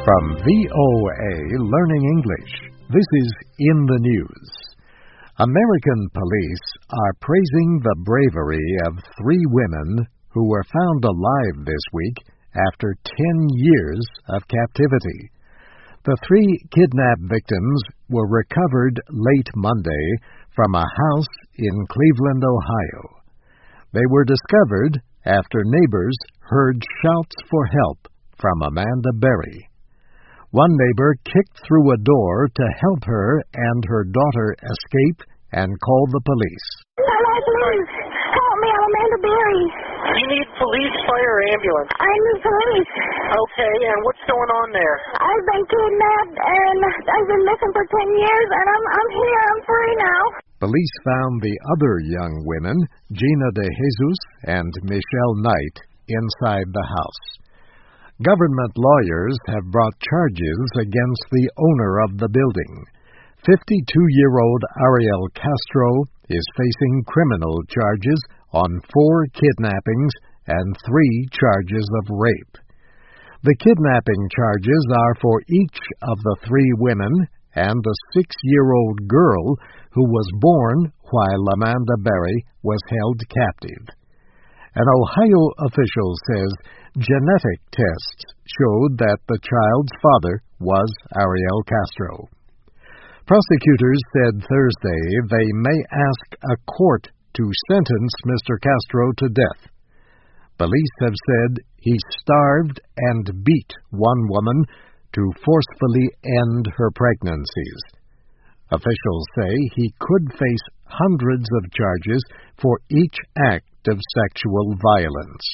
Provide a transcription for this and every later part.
From VOA Learning English, this is In the News. American police are praising the bravery of 3 women who were found alive this week after 10 years of captivity. The 3 kidnapped victims were recovered late Monday from a house in Cleveland, Ohio. They were discovered after neighbors heard shouts for help from Amanda Berry. One neighbor kicked through a door to help her and her daughter escape and call the police. Hello, please. Help me, I'm Amanda Berry. You need police, fire, or ambulance? I need police. Okay, and what's going on there? I've been kidnapped and I've been missing for 10 years and I'm here. I'm free now. Police found the other young women, Gina De Jesus and Michelle Knight, inside the house. Government lawyers have brought charges against the owner of the building. 52-year-old Ariel Castro is facing criminal charges on 4 kidnappings and 3 charges of rape. The kidnapping charges are for each of the 3 women and the 6-year-old girl who was born while Amanda Berry was held captive. An Ohio official says genetic tests showed that the child's father was Ariel Castro. Prosecutors said Thursday they may ask a court to sentence Mr. Castro to death. Police have said he starved and beat one woman to forcefully end her pregnancies. Officials say he could face hundreds of charges for each act of sexual violence.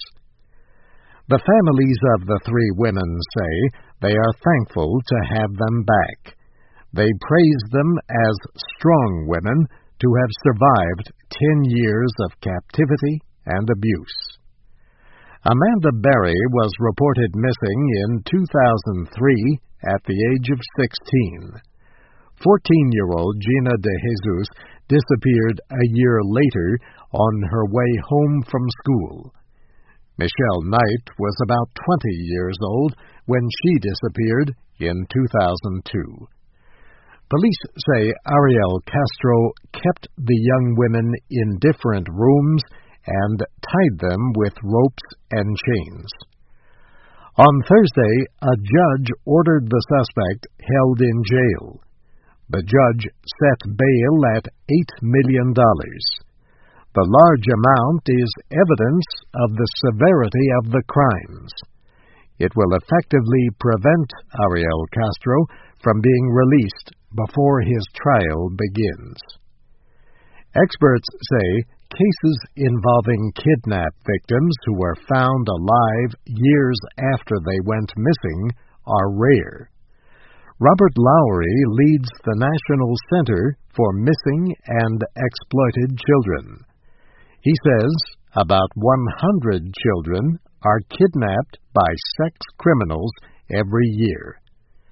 The families of the 3 women say they are thankful to have them back. They praise them as strong women to have survived 10 years of captivity and abuse. Amanda Berry was reported missing in 2003 at the age of 16. 14-year-old Gina De Jesus disappeared a year later on her way home from school. Michelle Knight was about 20 years old when she disappeared in 2002. Police say Ariel Castro kept the young women in different rooms and tied them with ropes and chains. On Thursday, a judge ordered the suspect held in jail. The judge set bail at $8 million. The large amount is evidence of the severity of the crimes. It will effectively prevent Ariel Castro from being released before his trial begins. Experts say cases involving kidnapped victims who were found alive years after they went missing are rare. Robert Lowry leads the National Center for Missing and Exploited Children. He says about 100 children are kidnapped by sex criminals every year.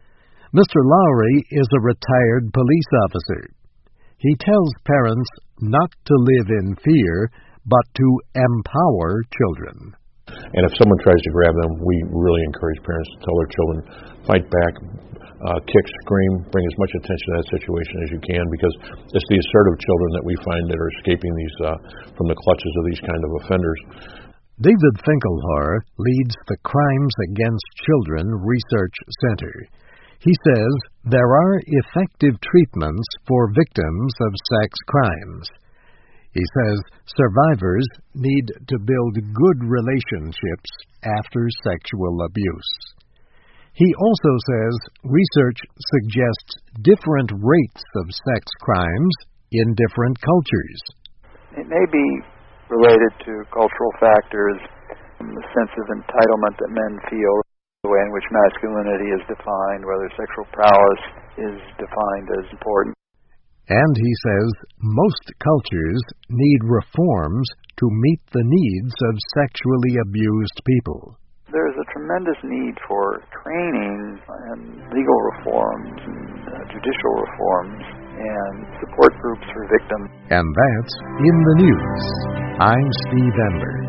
Mr. Lowry is a retired police officer. He tells parents not to live in fear, but to empower children. And if someone tries to grab them, we really encourage parents to tell their children, fight back, kick, scream, bring as much attention to that situation as you can, because it's the assertive children that we find that are escaping these from the clutches of these kind of offenders. David Finkelhauer leads the Crimes Against Children Research Center. He says there are effective treatments for victims of sex crimes. He says survivors need to build good relationships after sexual abuse. He also says research suggests different rates of sex crimes in different cultures. It may be related to cultural factors, the sense of entitlement that men feel, the way in which masculinity is defined, whether sexual prowess is defined as important. And he says most cultures need reforms to meet the needs of sexually abused people. There's a tremendous need for training and legal reforms and judicial reforms and support groups for victims. And that's In the News. I'm Steve Ember.